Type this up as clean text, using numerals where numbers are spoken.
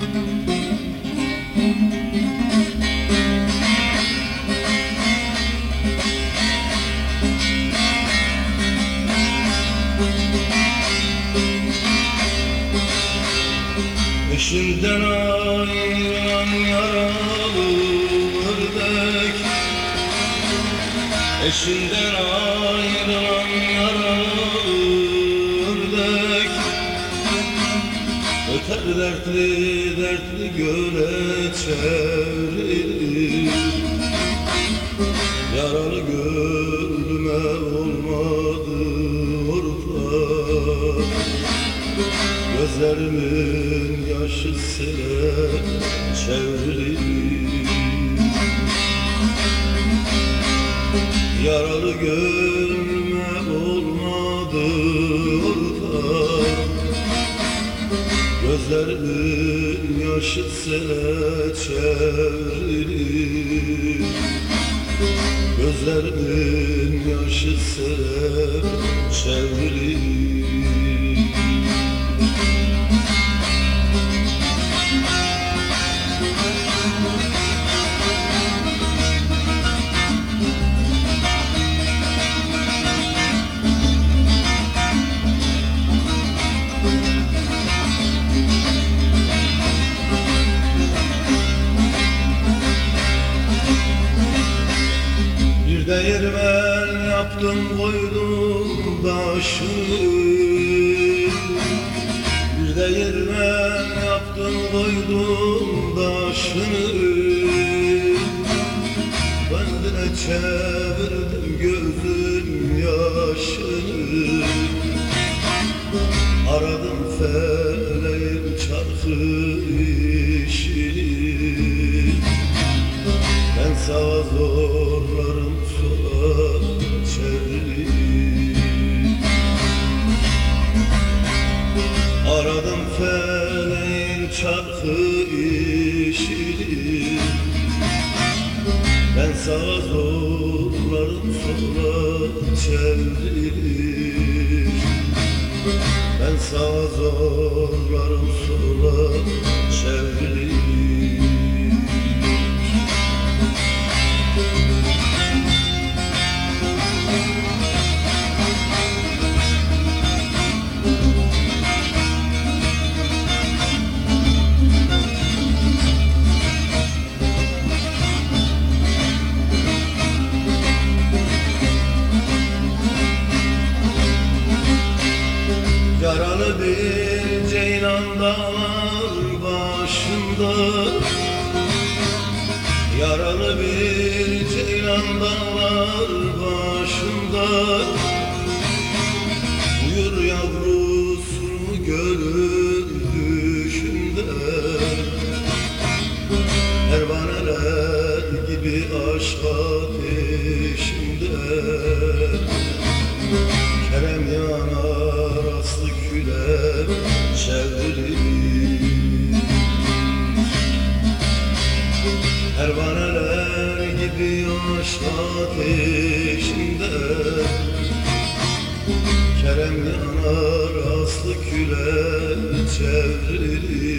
Eşinden ayrılan yaralı ördek, eşinden ayrılan yaralı ördek, öter dertli dertli göle çevrilir. Yaralı gönlüme olmadı ortak, gözlerimin yaşı sele çevrilir. Yaralı gönlüme olmadı ortak, gözlerimin yaşı sele çevrilir. Gözlerimin yaşı sele çevrilir. Bir değirmen yaptım koydum başını, bir değirmen yaptım koydum başını, kendine çevirdim gözüm yaşını. Aradım feleğin çarkı işini, ben sağa zorlarım sola çevrilir. Aradım feleğin çarkı işini, ben sağa zorlarım sola çevrilir. Ben sağa zorlarım sola çevrilir. Yaralı bir ceylan dağlar başında, yaralı bir ceylan dağlar başında, uyur yavrusunu görür düşünde. Pervaneler gibi aşk ateşinde, Kerem yanar aslı küle çevrilir. Pervaneler gibi aşk ateşinde, Kerem yanar aslı küle çevrilir.